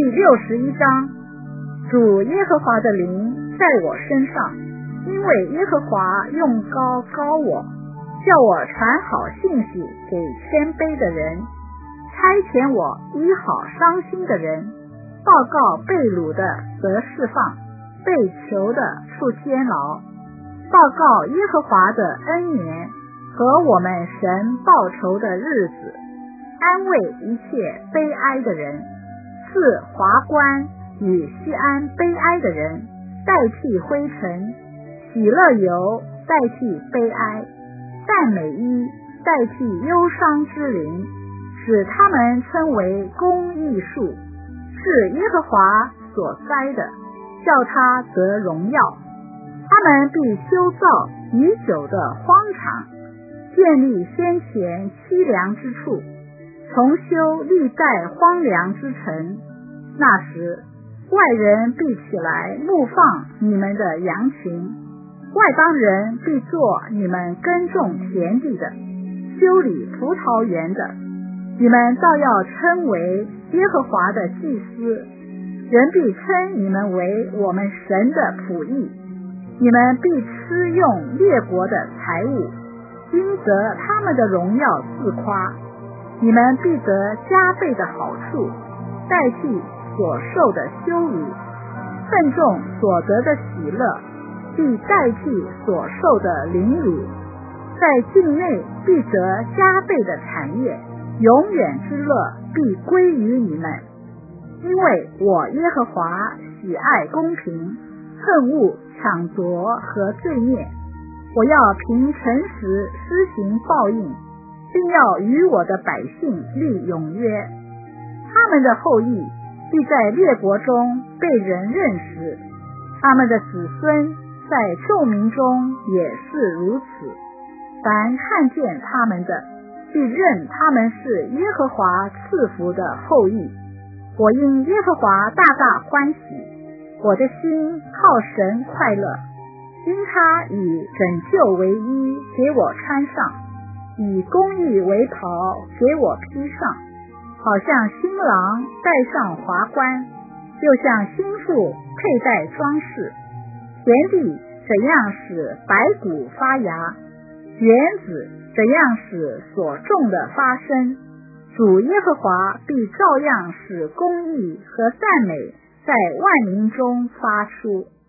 61章，主耶和华的灵在我身上，因为耶和华用膏膏我，叫我传好信息给谦卑的人，差遣我医好伤心的人，报告被掳的得释放，被囚的出监牢，报告耶和华的恩年和我们神报仇的日子，安慰一切悲哀的人，赐华冠与西安悲哀的人，代替灰尘，喜乐油代替悲哀，赞美衣代替忧伤之灵，使他们称为公义树，是耶和华所栽的，叫他得荣耀。他们必修造已久的荒场，建立先前凄凉之处，重修历代荒凉之城。那时外人必起来牧放你们的羊群，外邦人必做你们耕种田地的，修理葡萄园的，你们倒要称为耶和华的祭司，人必称你们为我们神的仆役，你们必吃用列国的财物，因得他们的荣耀自夸，你们必得加倍的好处，代替所受的羞辱，份中所得的喜乐必代替所受的凌辱，在境内必得加倍的产业，永远之乐必归于你们。因为我耶和华喜爱公平，恨恶抢夺和罪孽，我要凭诚实施行报应，并要与我的百姓立永约。他们的后裔必在列国中被人认识，他们的子孙在众民中也是如此。凡看见他们的，必认他们是耶和华赐福的后裔。我因耶和华大大欢喜，我的心靠神快乐，因他以拯救为衣给我穿上，以公义为袍给我披上，好像新郎戴上华冠，又像新妇佩戴装饰。田地怎样使白骨发芽，园子怎样使所种的发生，主耶和华必照样使公义和赞美在万民中发出。